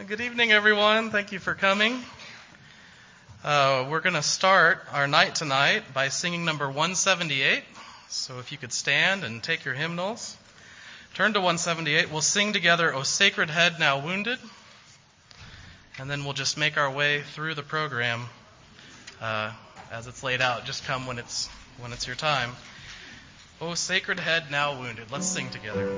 Good evening, everyone. Thank you for coming. We're going to start our night tonight by singing number 178. So if you could stand and take your hymnals. Turn to 178. We'll sing together, O Sacred Head Now Wounded. And then we'll just make our way through the program as it's laid out. Just come when it's your time. O Sacred Head Now Wounded. Let's sing together.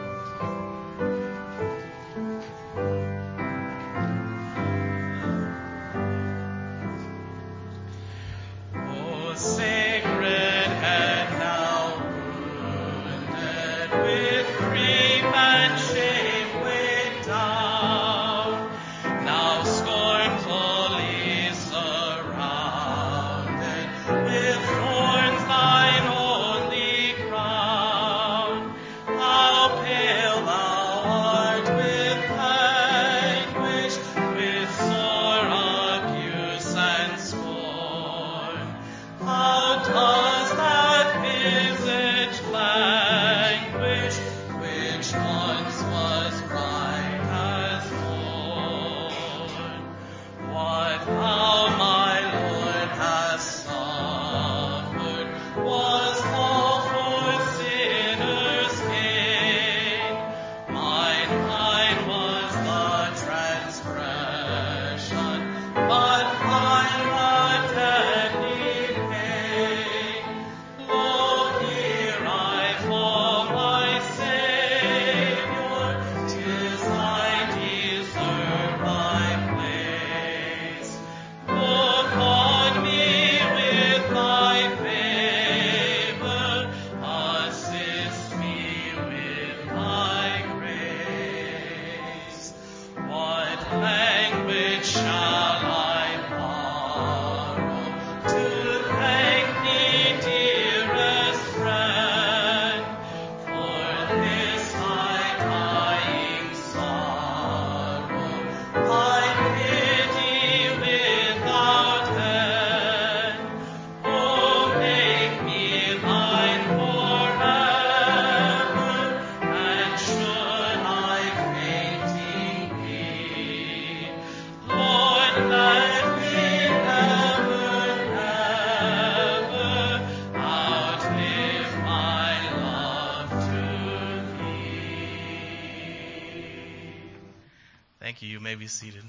Thank you. You may be seated.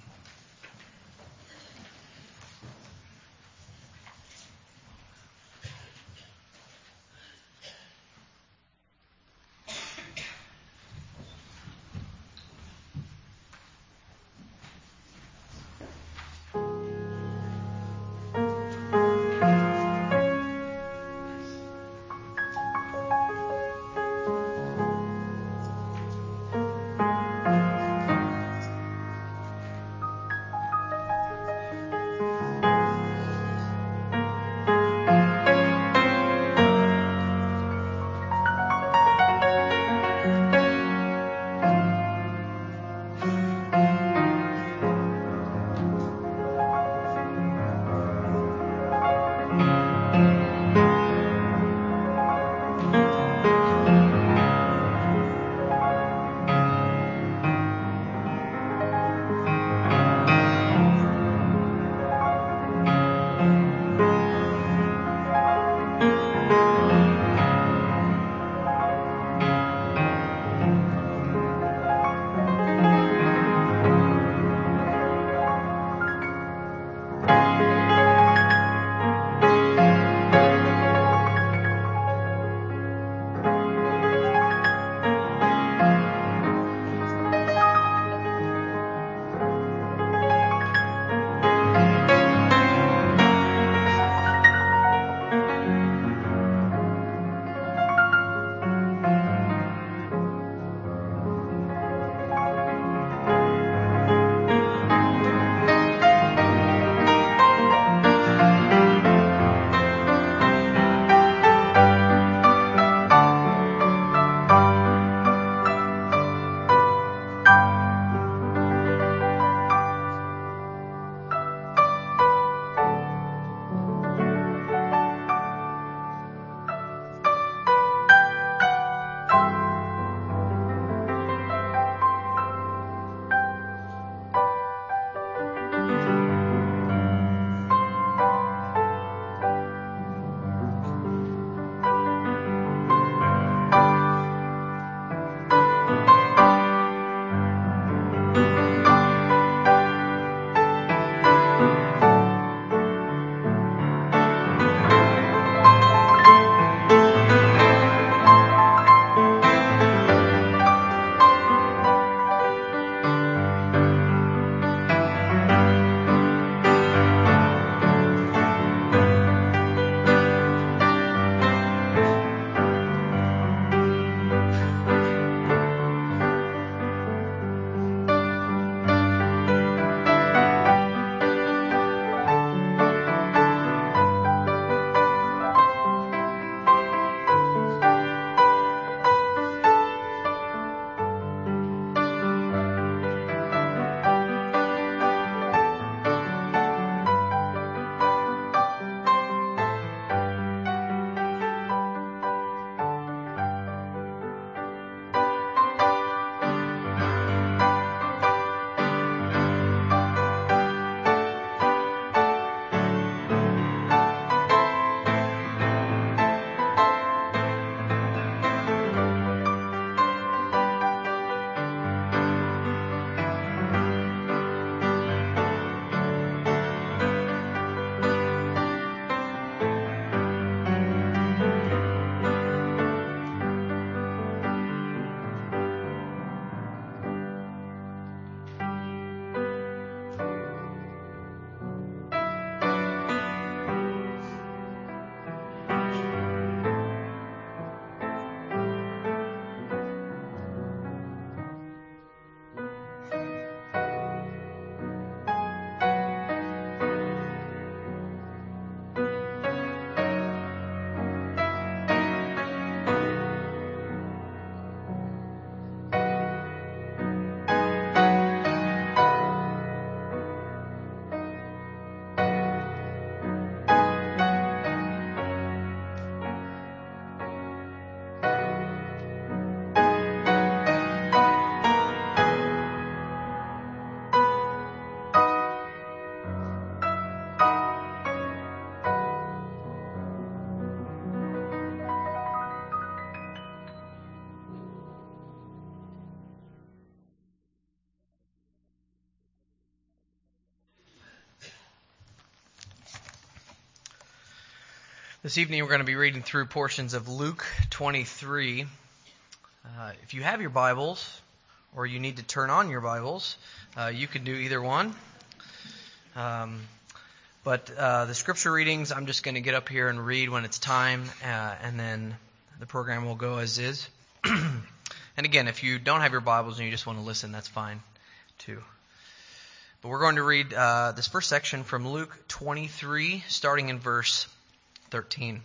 This evening we're going to be reading through portions of Luke 23. If you have your Bibles, or you need to turn on your Bibles, you can do either one. But the scripture readings, I'm just going to get up here and read when it's time, and then the program will go as is. And again, if you don't have your Bibles and you just want to listen, that's fine too. But we're going to read this first section from Luke 23, starting in verse 13.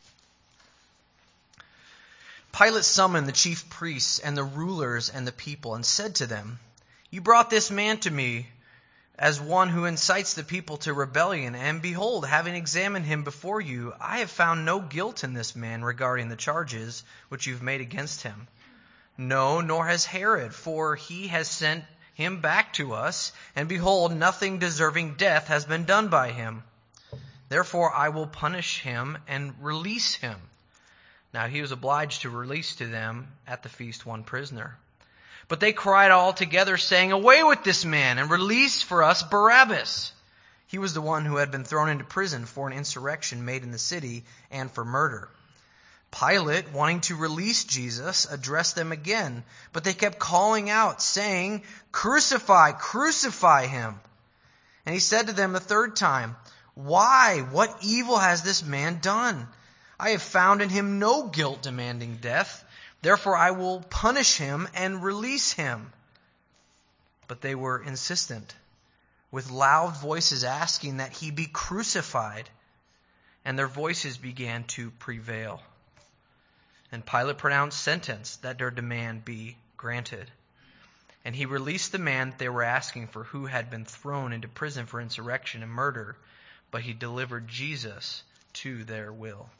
Pilate summoned the chief priests and the rulers and the people and said to them, "You brought this man to me as one who incites the people to rebellion, and behold, having examined him before you, I have found no guilt in this man regarding the charges which you've made against him. No, nor has Herod, for he has sent him back to us, and behold, nothing deserving death has been done by him. Therefore I will punish him and release him." Now he was obliged to release to them at the feast one prisoner. But they cried all together, saying, "Away with this man, and release for us Barabbas." He was the one who had been thrown into prison for an insurrection made in the city and for murder. Pilate, wanting to release Jesus, addressed them again, but they kept calling out, saying, "Crucify, crucify him." And he said to them the third time, "Why? What evil has this man done? I have found in him no guilt demanding death. Therefore I will punish him and release him." But they were insistent, with loud voices asking that he be crucified. And their voices began to prevail. And Pilate pronounced sentence that their demand be granted. And he released the man that they were asking for, who had been thrown into prison for insurrection and murder. But he delivered Jesus to their will.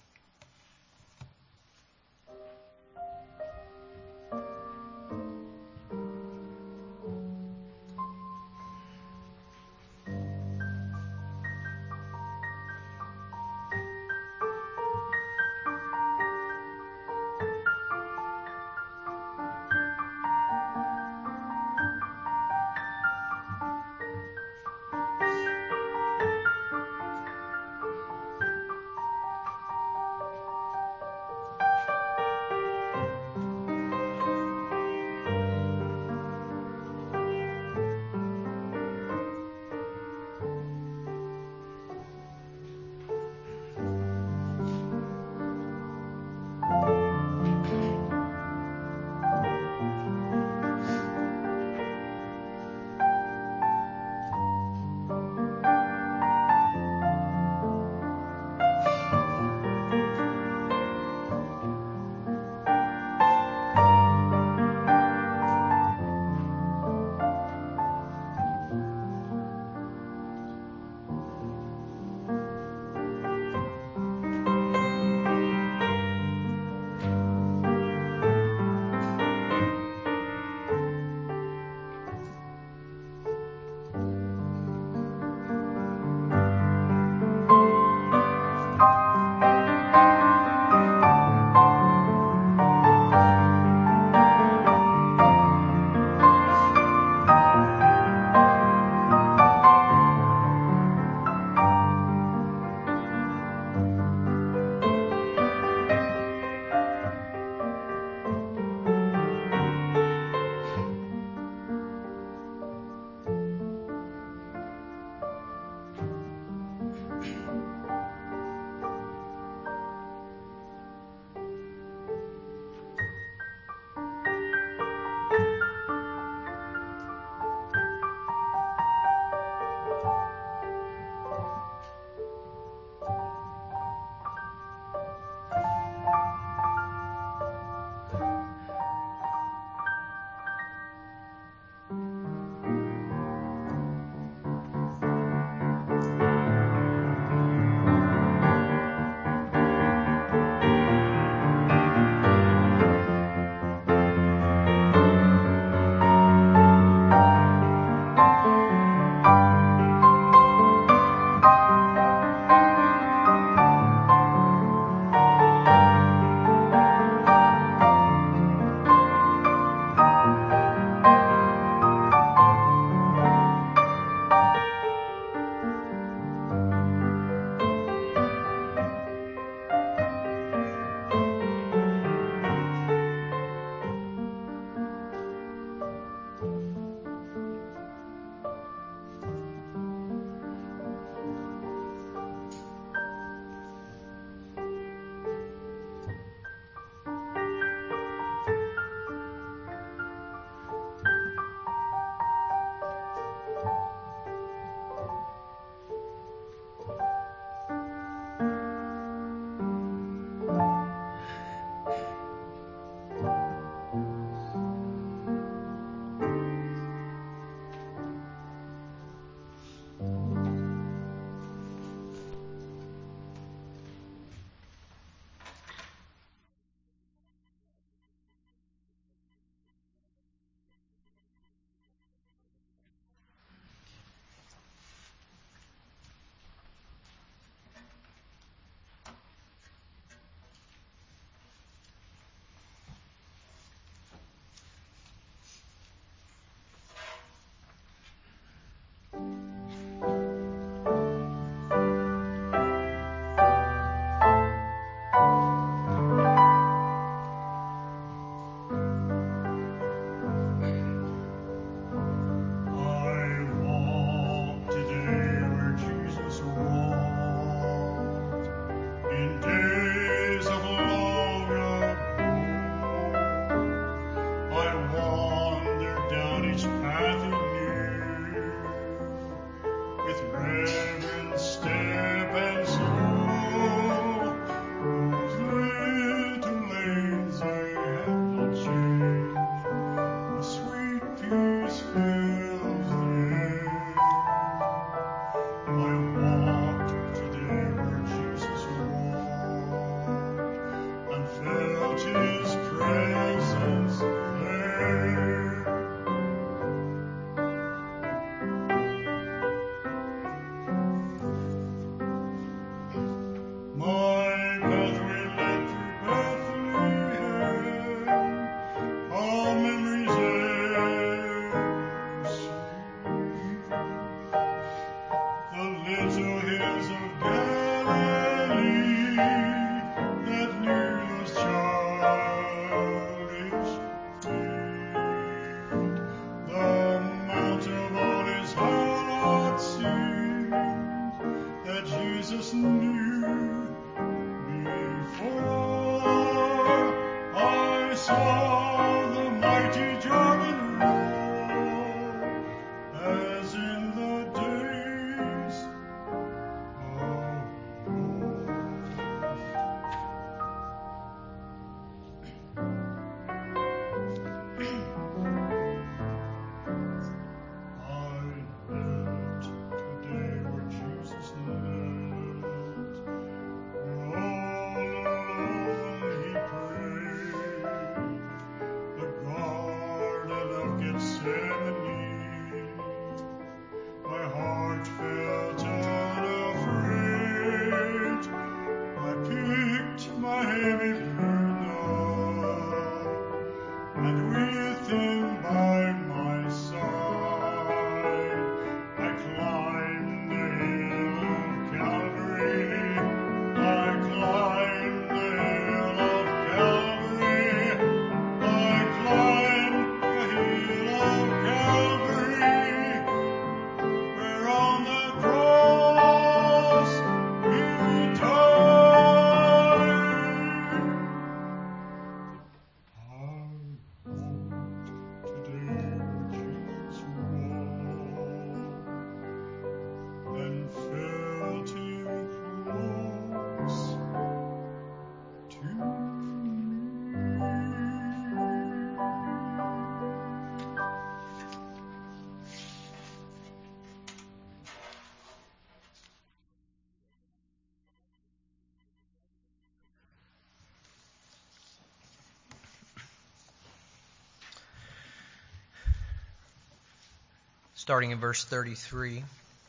starting in verse 33.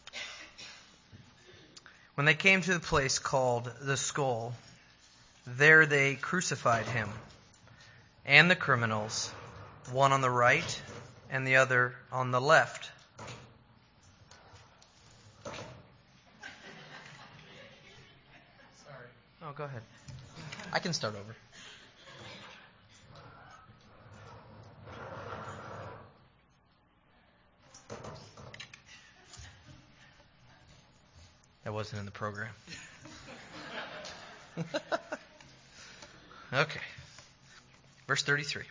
When they came to the place called the Skull, there they crucified him and the criminals, one on the right and the other on the left. Sorry. Oh, go ahead. I can start over. That wasn't in the program. Okay. Verse 33.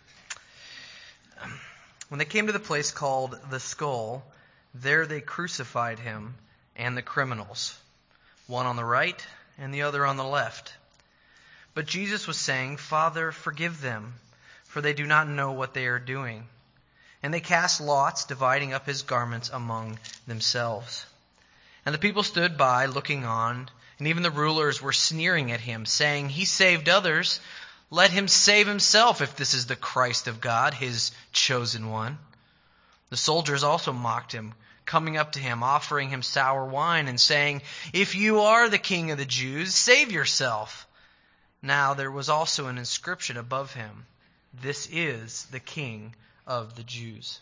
When they came to the place called the Skull, there they crucified him and the criminals, one on the right and the other on the left. But Jesus was saying, "Father, forgive them, for they do not know what they are doing." And they cast lots, dividing up his garments among themselves. And the people stood by, looking on, and even the rulers were sneering at him, saying, "He saved others. Let him save himself if this is the Christ of God, his chosen one." The soldiers also mocked him, coming up to him, offering him sour wine, and saying, "If you are the King of the Jews, save yourself." Now there was also an inscription above him, "This is the King of the Jews."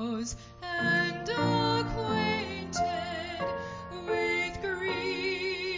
And acquainted with grief.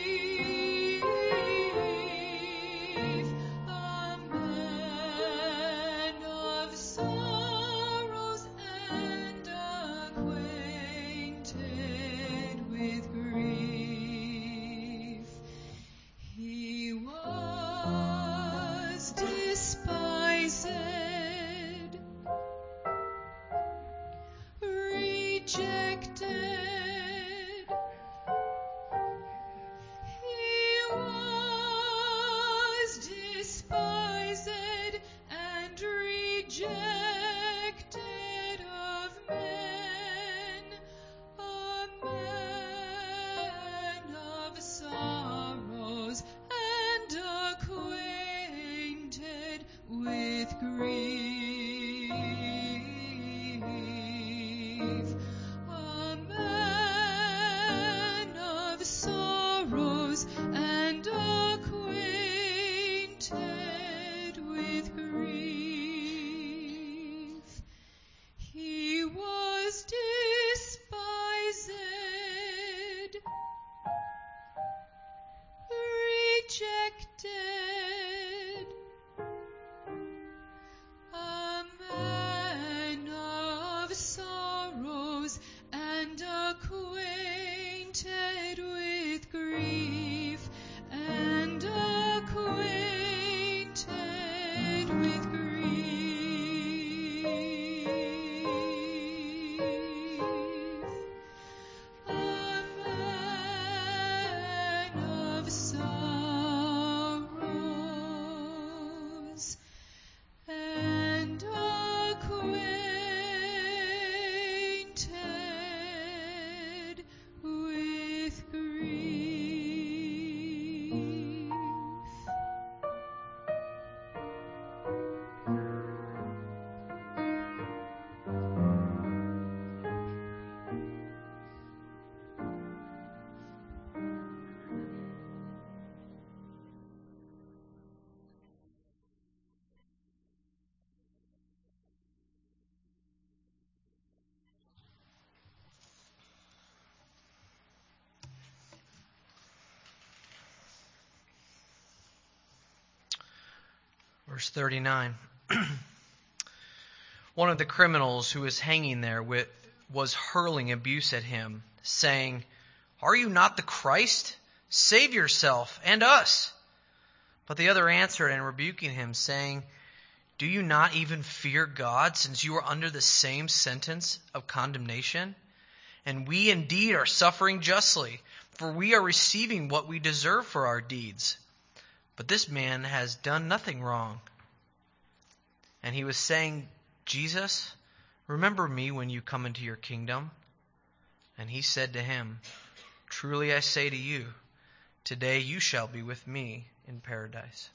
Verse 39. One of the criminals who was hanging there was hurling abuse at him, saying, "Are you not the Christ? Save yourself and us." But the other answered and rebuking him, saying, "Do you not even fear God, since you are under the same sentence of condemnation? And we indeed are suffering justly, for we are receiving what we deserve for our deeds. But this man has done nothing wrong." And he was saying, "Jesus, remember me when you come into your kingdom." And he said to him, "Truly I say to you, today you shall be with me in paradise."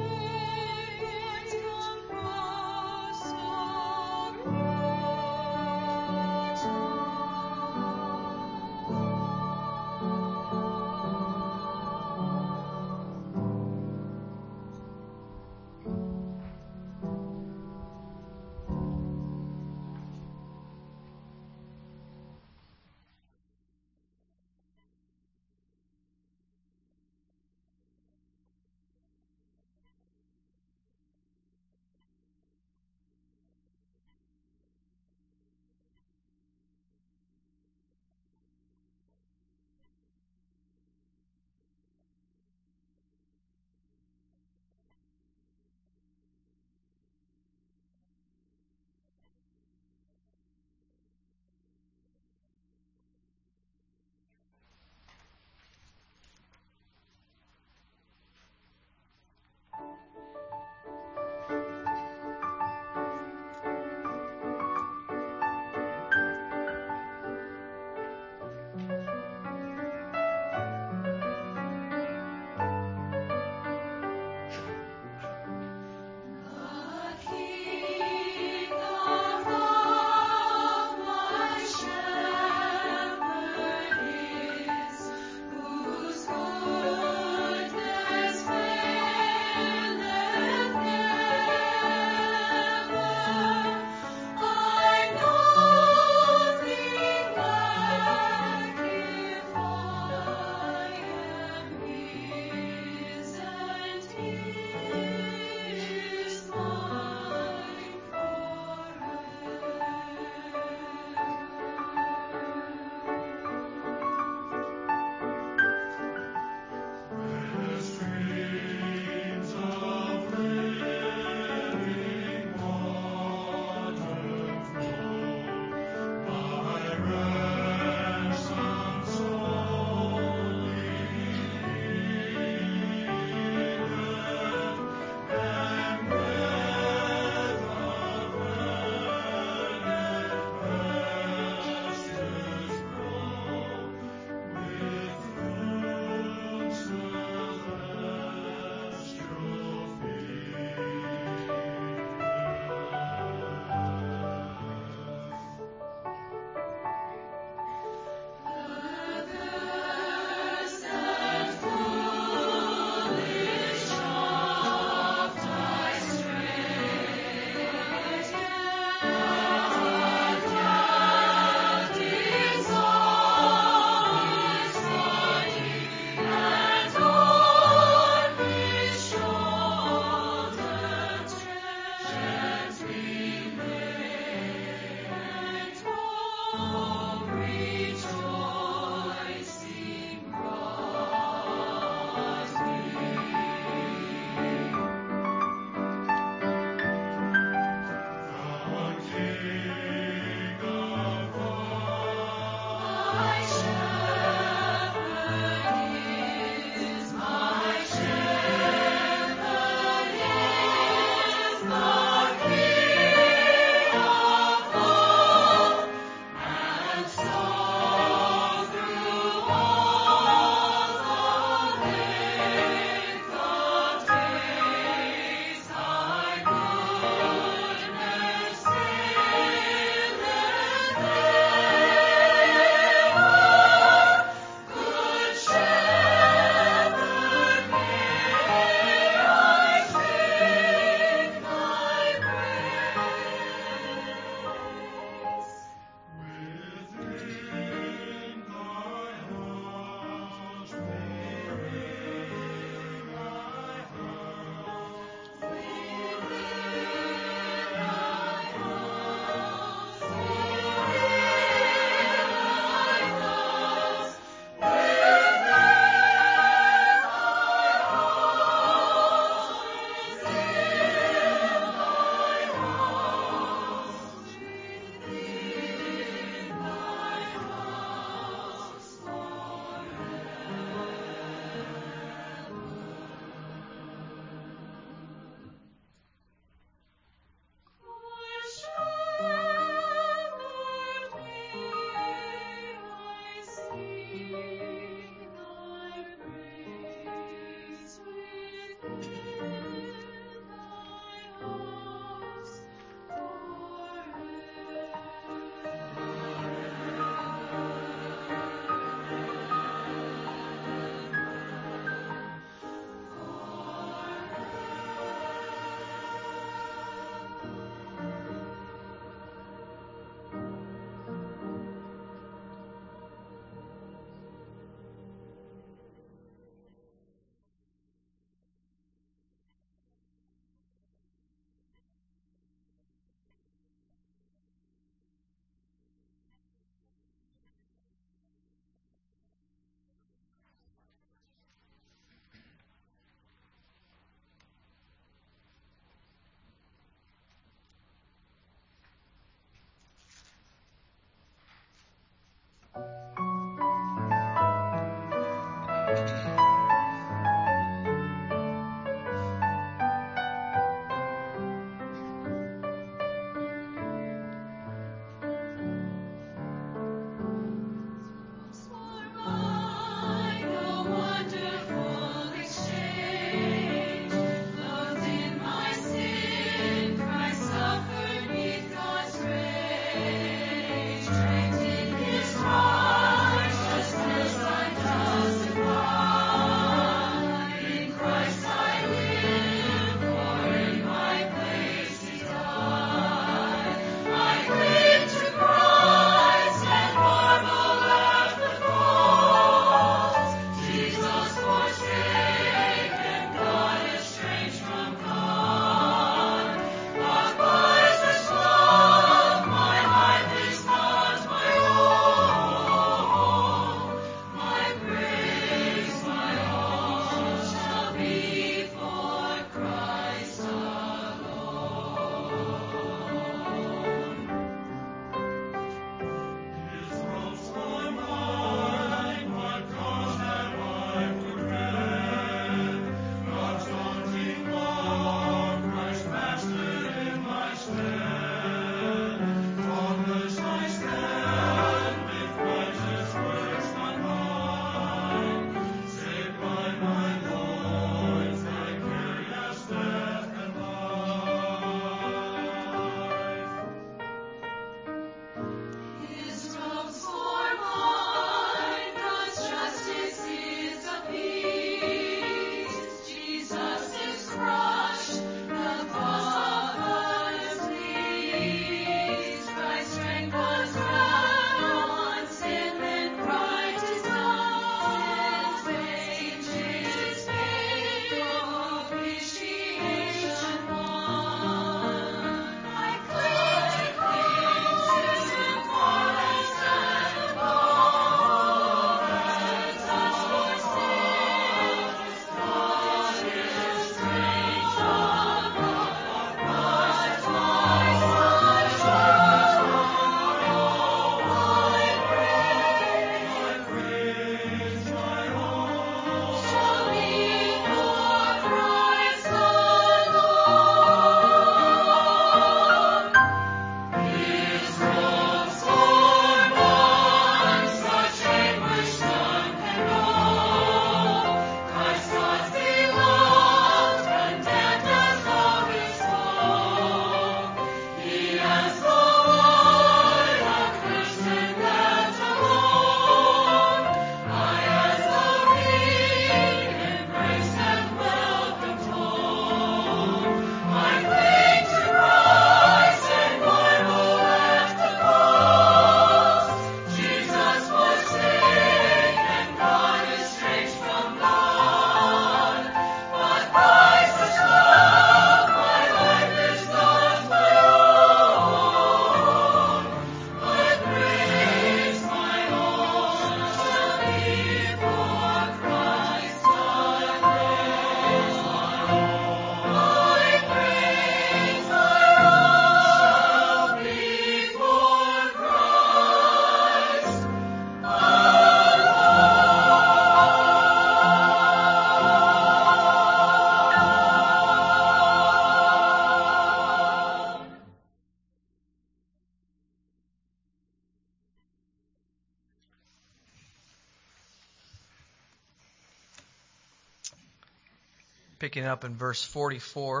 picking up in verse 44.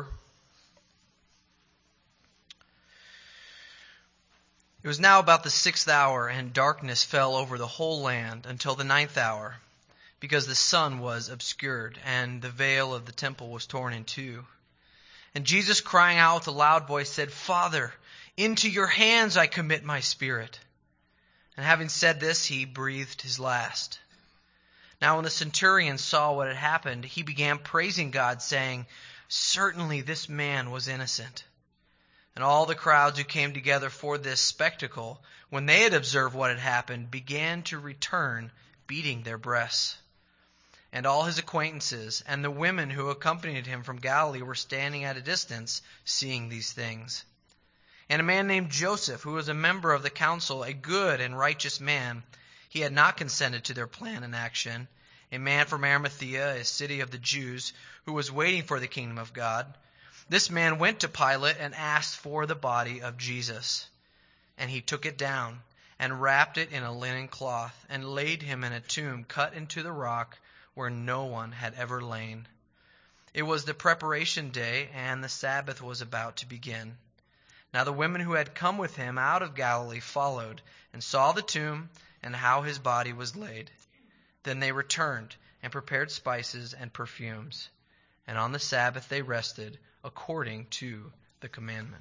It was now about the 6th hour, and darkness fell over the whole land until the 9th hour, because the sun was obscured, and the veil of the temple was torn in two. And Jesus, crying out with a loud voice, said, Father, into your hands I commit my spirit. And having said this, he breathed his last. Now when the centurion saw what had happened, he began praising God, saying, Certainly this man was innocent. And all the crowds who came together for this spectacle, when they had observed what had happened, began to return, beating their breasts. And all his acquaintances and the women who accompanied him from Galilee were standing at a distance, seeing these things. And a man named Joseph, who was a member of the council, a good and righteous man, he had not consented to their plan and action, a man from Arimathea, a city of the Jews, who was waiting for the kingdom of God. This man went to Pilate and asked for the body of Jesus. And he took it down and wrapped it in a linen cloth and laid him in a tomb cut into the rock where no one had ever lain. It was the preparation day, and the Sabbath was about to begin. Now the women who had come with him out of Galilee followed and saw the tomb and how his body was laid. Then they returned and prepared spices and perfumes. And on the Sabbath they rested according to the commandment.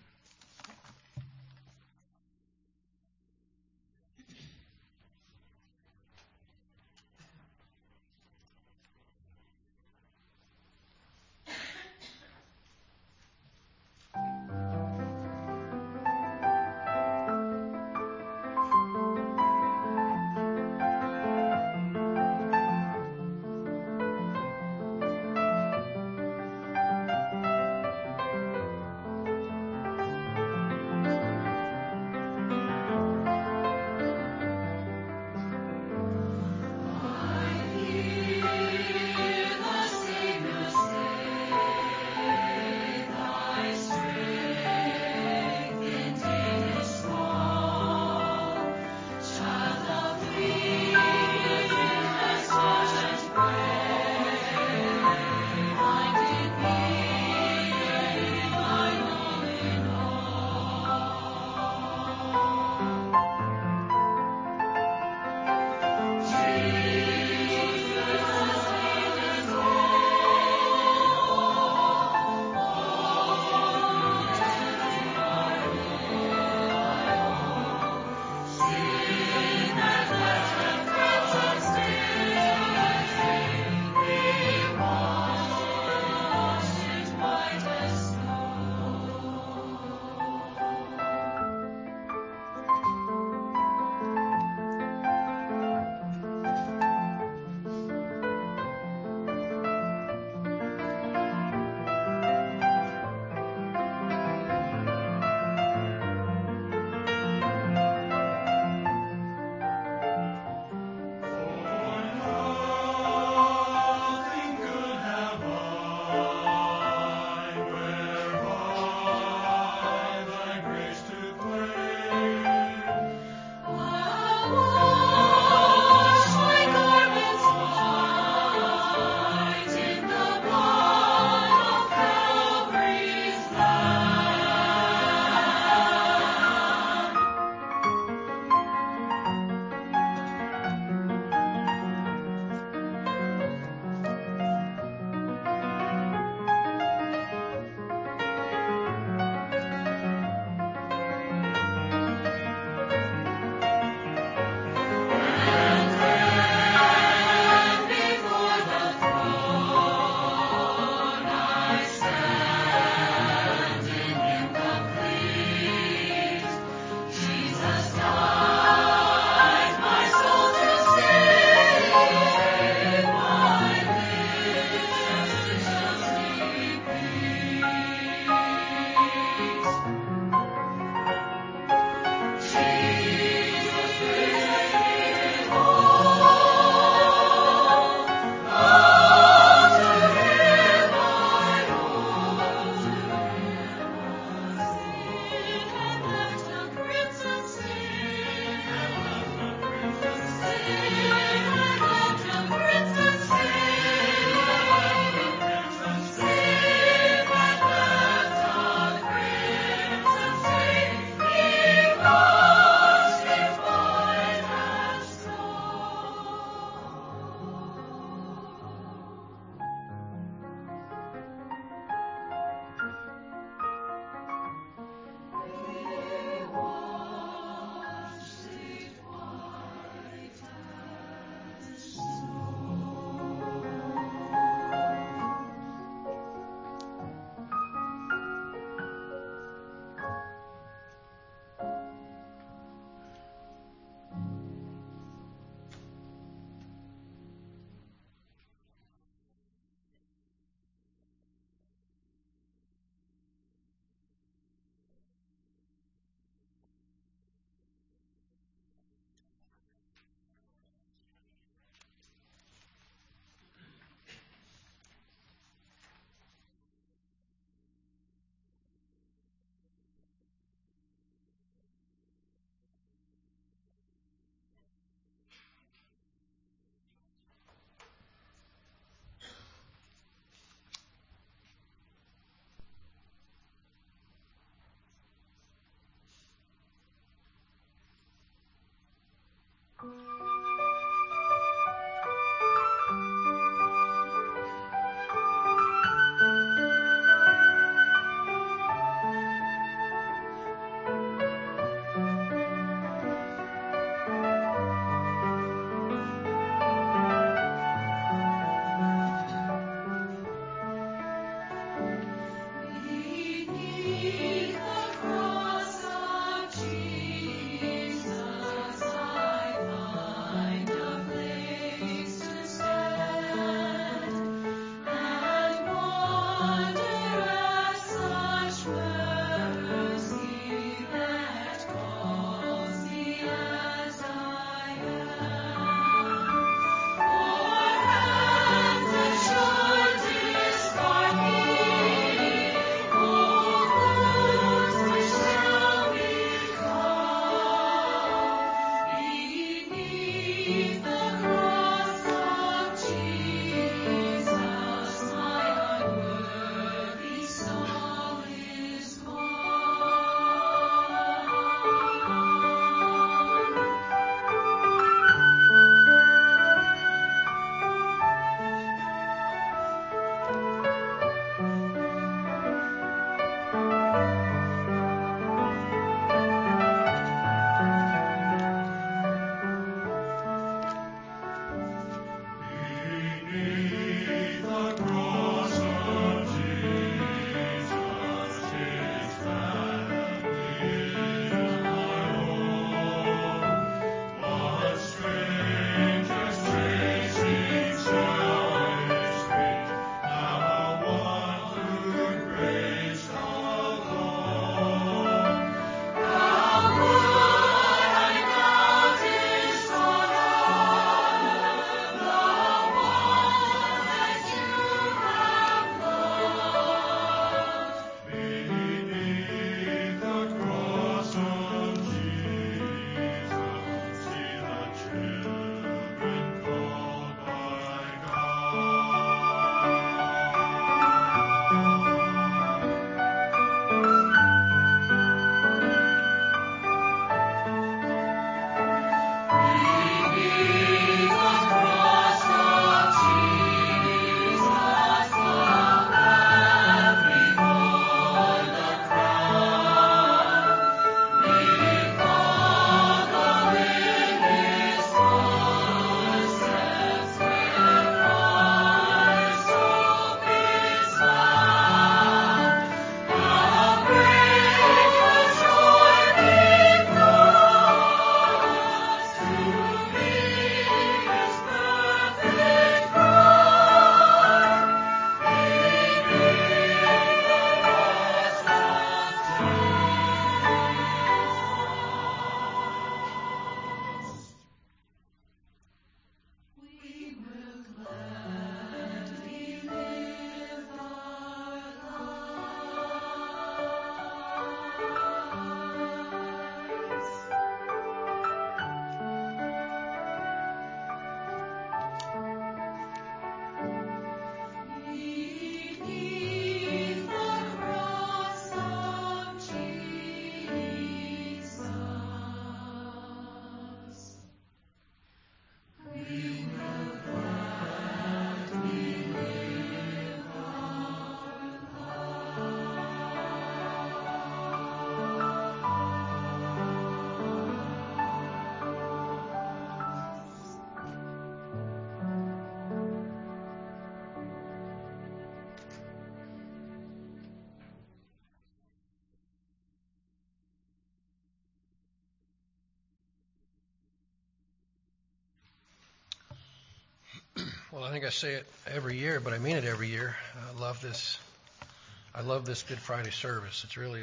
Well, I think I say it every year, but I mean it every year. I love this Good Friday service. It's really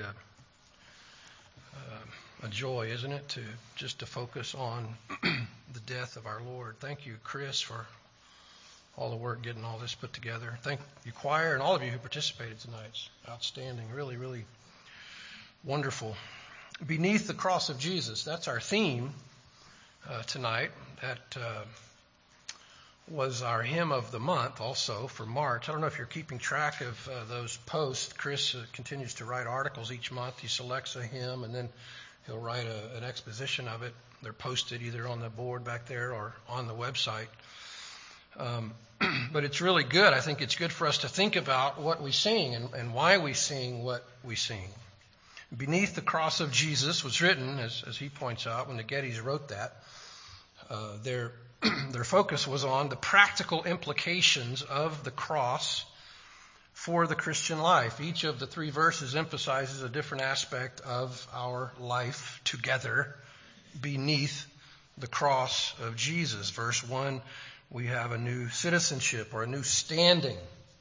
a joy, isn't it, to focus on the death of our Lord. Thank you, Chris, for all the work getting all this put together. Thank you, choir, and all of you who participated tonight. It's outstanding. Really, really wonderful. Beneath the cross of Jesus. That's our theme tonight. That was our hymn of the month also for March. I don't know if you're keeping track of those posts. Chris continues to write articles each month. He selects a hymn and then he'll write an exposition of it. They're posted either on the board back there or on the website. But it's really good. I think it's good for us to think about what we sing and why we sing what we sing. Beneath the cross of Jesus was written, as he points out, when the Gettys wrote that, their focus was on the practical implications of the cross for the Christian life. Each of the three verses emphasizes a different aspect of our life together beneath the cross of Jesus. Verse 1, we have a new citizenship or a new standing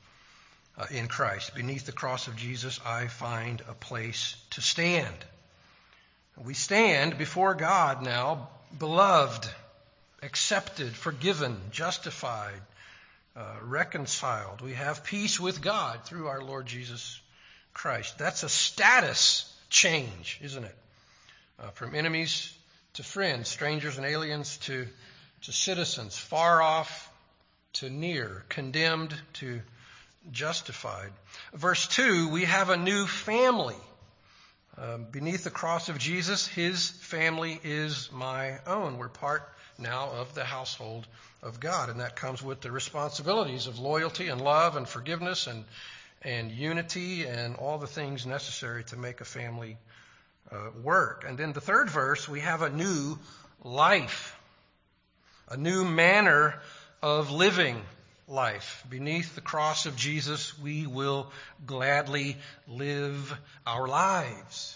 in Christ. Beneath the cross of Jesus, I find a place to stand. We stand before God now, beloved, accepted, forgiven, justified, reconciled. We have peace with God through our Lord Jesus Christ. That's a status change, isn't it? From enemies to friends, strangers and aliens to citizens, far off to near, condemned to justified. Verse 2, we have a new family. Beneath the cross of Jesus, his family is my own. We're part now of the household of God, and that comes with the responsibilities of loyalty and love and forgiveness and unity and all the things necessary to make a family work. And then the third verse, we have a new life, a new manner of living life. Beneath the cross of Jesus, we will gladly live our lives.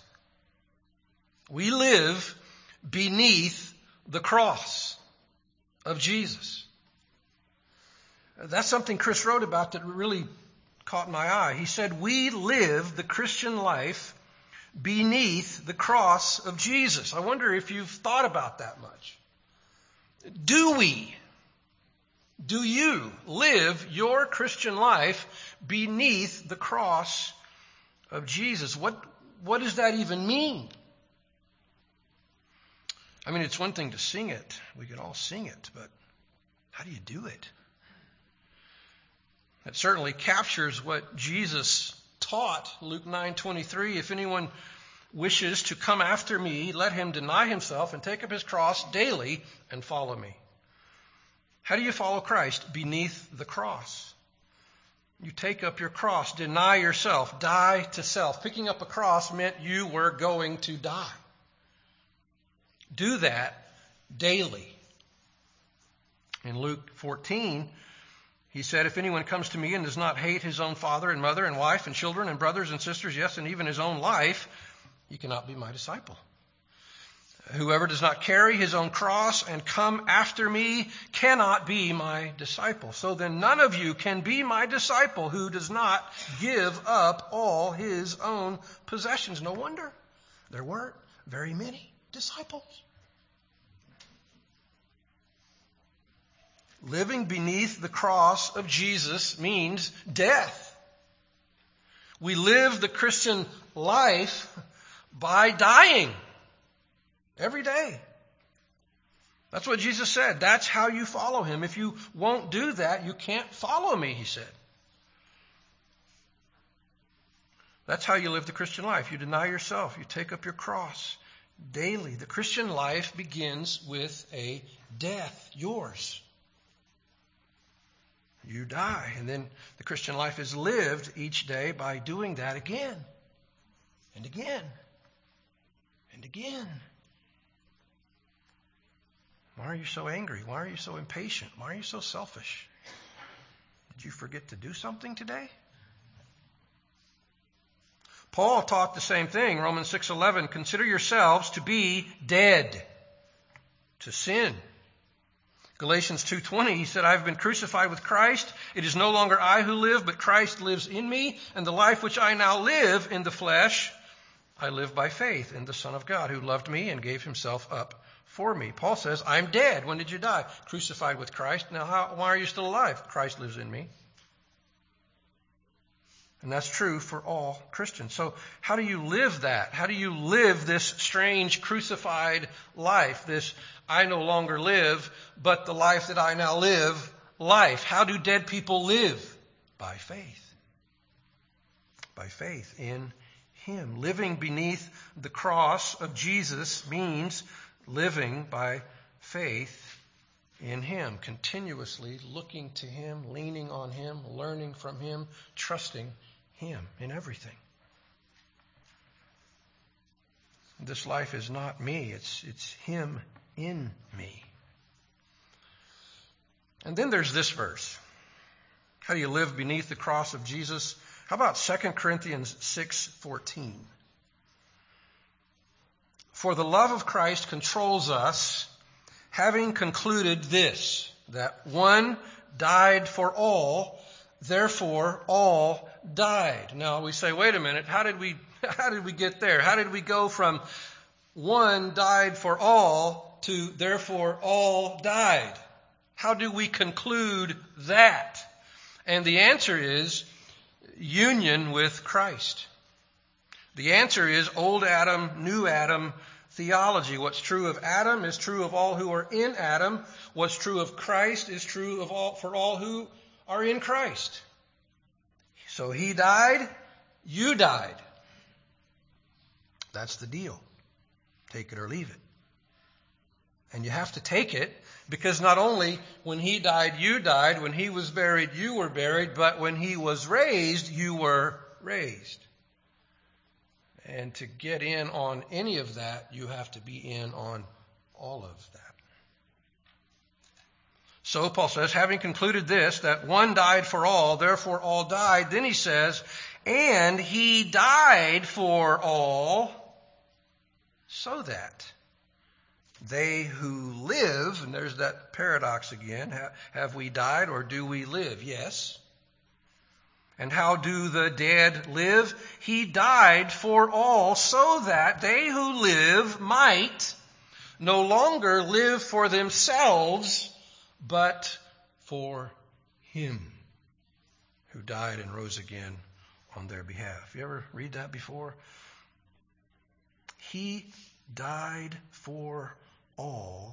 We live beneath the cross of Jesus. That's something Chris wrote about that really caught my eye. He said, we live the Christian life beneath the cross of Jesus. I wonder if you've thought about that much. Do we? Do you live your Christian life beneath the cross of Jesus? What does that even mean? I mean, it's one thing to sing it. We could all sing it, but how do you do it? It certainly captures what Jesus taught. Luke 9:23, if anyone wishes to come after me, let him deny himself and take up his cross daily and follow me. How do you follow Christ? Beneath the cross. You take up your cross, deny yourself, die to self. Picking up a cross meant you were going to die. Do that daily. In Luke 14, he said, if anyone comes to me and does not hate his own father and mother and wife and children and brothers and sisters, yes, and even his own life, he cannot be my disciple. Whoever does not carry his own cross and come after me cannot be my disciple. So then none of you can be my disciple who does not give up all his own possessions. No wonder there weren't very many disciples. Living beneath the cross of Jesus means death. We live the Christian life by dying every day. That's what Jesus said. That's how you follow him. If you won't do that, you can't follow me, he said. That's how you live the Christian life. You deny yourself. You take up your cross daily. The Christian life begins with a death, yours. You die. And then the Christian life is lived each day by doing that again and again and again. Why are you so angry? Why are you so impatient? Why are you so selfish? Did you forget to do something today? Paul taught the same thing. Romans 6:11, consider yourselves to be dead to sin, Galatians 2:20, he said, I've been crucified with Christ. It is no longer I who live, but Christ lives in me. And the life which I now live in the flesh, I live by faith in the Son of God who loved me and gave himself up for me. Paul says, I'm dead. When did you die? Crucified with Christ. Now, why are you still alive? Christ lives in me. And that's true for all Christians. So how do you live that? How do you live this strange crucified life? This I no longer live, but the life that I now live, life. How do dead people live? By faith. By faith in Him. Living beneath the cross of Jesus means living by faith in Him. Continuously looking to Him, leaning on Him, learning from Him, trusting Him in everything. This life is not me, it's Him in me. And then there's this verse. How do you live beneath the cross of Jesus? How about 2 Corinthians 6:14? For the love of Christ controls us, having concluded this, that one died for all, therefore all died. Now we say, wait a minute, how did we get there? How did we go from one died for all to therefore all died? How do we conclude that? And the answer is union with Christ. The answer is old Adam, new Adam theology. What's true of Adam is true of all who are in Adam. What's true of Christ is true of for all who are in Christ. So He died, you died. That's the deal. Take it or leave it. And you have to take it because not only when He died, you died. When He was buried, you were buried. But when He was raised, you were raised. And to get in on any of that, you have to be in on all of that. So Paul says, having concluded this, that one died for all, therefore all died, then he says, and He died for all, so that they who live, and there's that paradox again, have we died or do we live? Yes. And how do the dead live? He died for all, so that they who live might no longer live for themselves, but for Him who died and rose again on their behalf. You ever read that before? He died for all,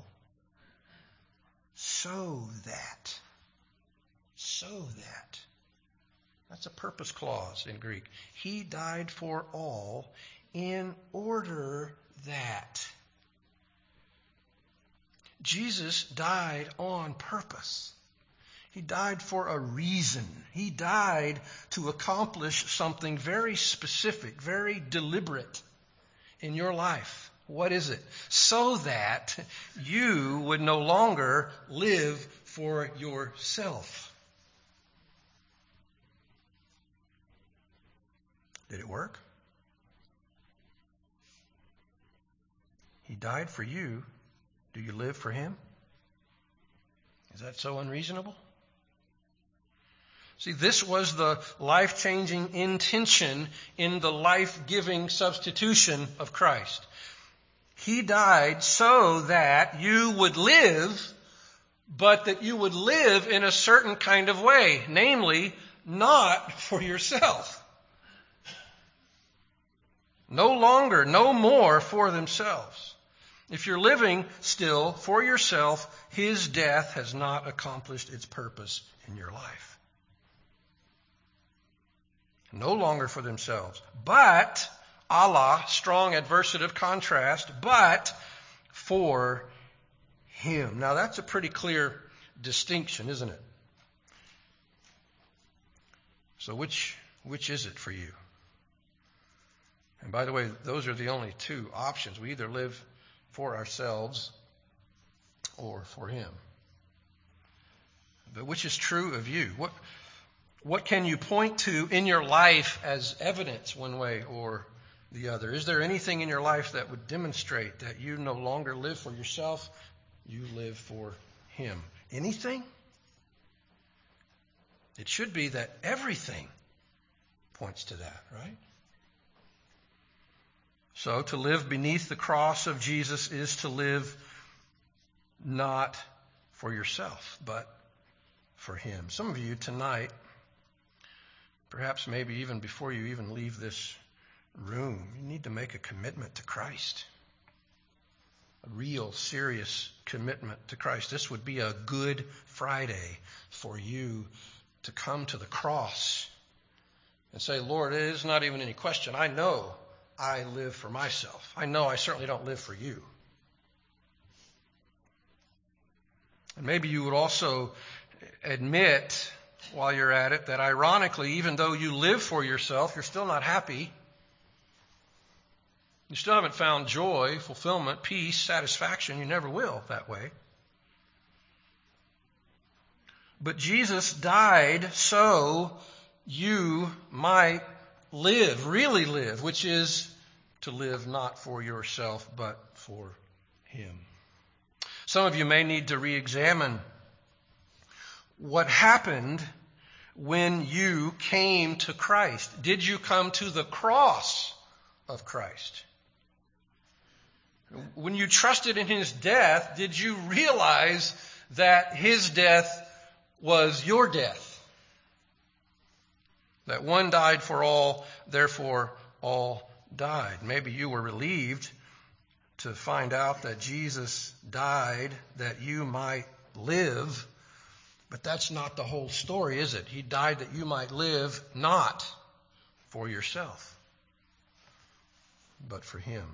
so that. That's a purpose clause in Greek. He died for all in order that. Jesus died on purpose. He died for a reason. He died to accomplish something very specific, very deliberate in your life. What is it? So that you would no longer live for yourself. Did it work? He died for you. Do you live for Him? Is that so unreasonable? See, this was the life-changing intention in the life-giving substitution of Christ. He died so that you would live, but that you would live in a certain kind of way, namely, not for yourself. No longer, no more for themselves. If you're living still for yourself, His death has not accomplished its purpose in your life. No longer for themselves, but, Allah, strong adversative contrast, but for Him. Now that's a pretty clear distinction, isn't it? So which is it for you? And by the way, those are the only two options. We either live for ourselves or for Him. But which is true of you? What can you point to in your life as evidence one way or the other? Is there anything in your life that would demonstrate that you no longer live for yourself, you live for Him? anything? It should be that everything points to that, right? So to live beneath the cross of Jesus is to live not for yourself, but for Him. Some of you tonight, perhaps maybe even before you even leave this room, you need to make a commitment to Christ. A real, serious commitment to Christ. This would be a Good Friday for you to come to the cross and say, Lord, it is not even any question. I know I live for myself. I know I certainly don't live for you. And maybe you would also admit while you're at it that ironically, even though you live for yourself, you're still not happy. You still haven't found joy, fulfillment, peace, satisfaction. You never will that way. But Jesus died so you might live, really live, which is to live not for yourself, but for Him. Some of you may need to re-examine what happened when you came to Christ. Did you come to the cross of Christ? When you trusted in His death, did you realize that His death was your death? That one died for all, therefore all died. Maybe you were relieved to find out that Jesus died that you might live, but that's not the whole story, is it? He died that you might live not for yourself, but for Him.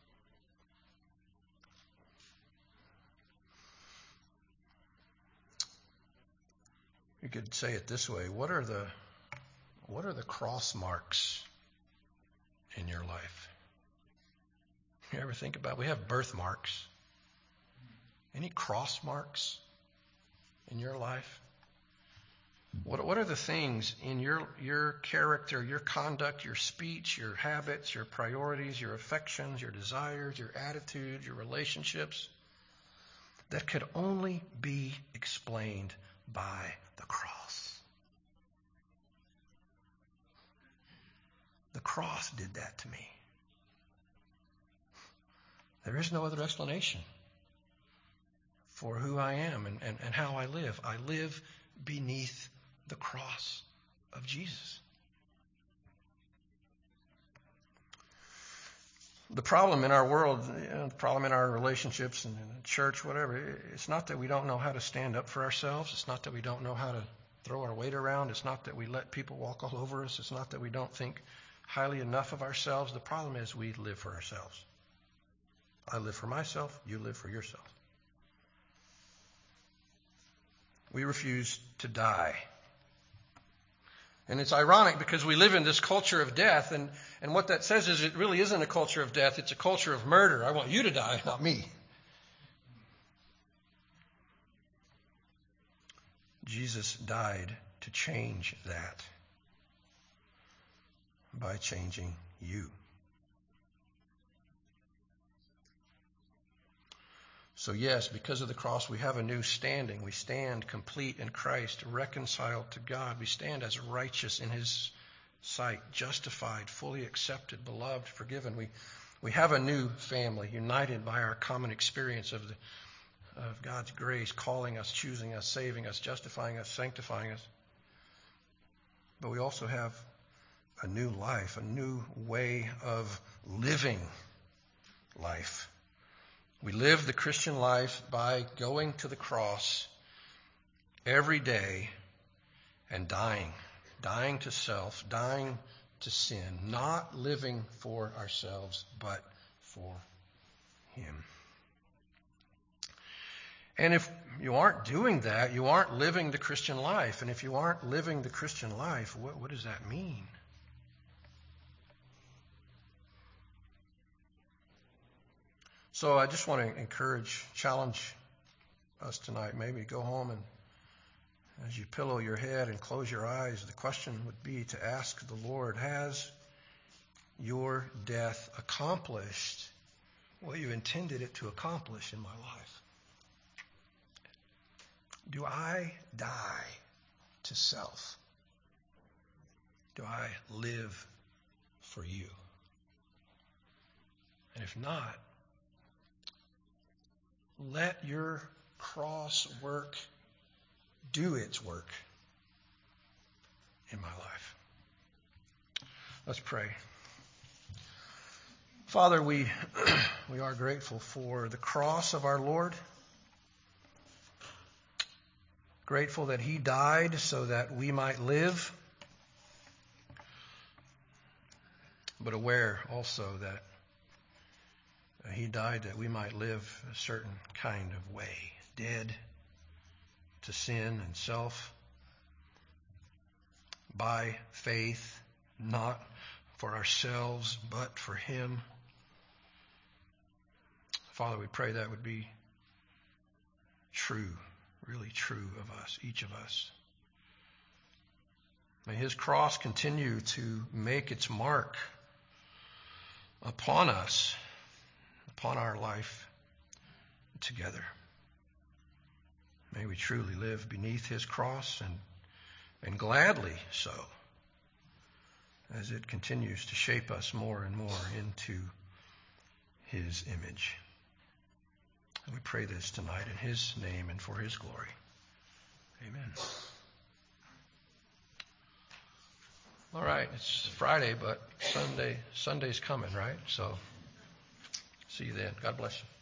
You could say it this way: what are the cross marks in your life? You ever think about it? We have birthmarks. Any cross marks in your life? What are the things in your character, your conduct, your speech, your habits, your priorities, your affections, your desires, your attitudes, your relationships that could only be explained by the cross? The cross did that to me. There is no other explanation for who I am and how I live. I live beneath the cross of Jesus. The problem in our world, the problem in our relationships and in the church, whatever, it's not that we don't know how to stand up for ourselves. It's not that we don't know how to throw our weight around. It's not that we let people walk all over us. It's not that we don't think highly enough of ourselves. The problem is we live for ourselves. I live for myself. You live for yourself. We refuse to die. And it's ironic because we live in this culture of death, and what that says is it really isn't a culture of death, it's a culture of murder. I want you to die, not me. Jesus died to change that by changing you. So yes, because of the cross, we have a new standing. We stand complete in Christ, reconciled to God. We stand as righteous in His sight, justified, fully accepted, beloved, forgiven. We have a new family, united by our common experience of God's grace, calling us, choosing us, saving us, justifying us, sanctifying us. But we also have a new life, a new way of living life. We live the Christian life by going to the cross every day and dying to self, dying to sin, not living for ourselves, but for Him. And if you aren't doing that, you aren't living the Christian life. And if you aren't living the Christian life, what does that mean? So I just want to challenge us tonight. Maybe go home and as you pillow your head and close your eyes, the question would be to ask the Lord, has your death accomplished what you intended it to accomplish in my life? Do I die to self? Do I live for you? And if not, let your cross work do its work in my life. Let's pray. Father, we are grateful for the cross of our Lord. Grateful that he died so that we might live. But aware also that he died that we might live a certain kind of way, dead to sin and self, by faith, not for ourselves, but for him. Father, we pray that would be true, really true of us, each of us. May his cross continue to make its mark upon us, upon our life together. May we truly live beneath his cross and gladly so, as it continues to shape us more and more into his image. And we pray this tonight in his name and for his glory. Amen. All right, it's Friday, but Sunday's coming, right? So see you then. God bless you.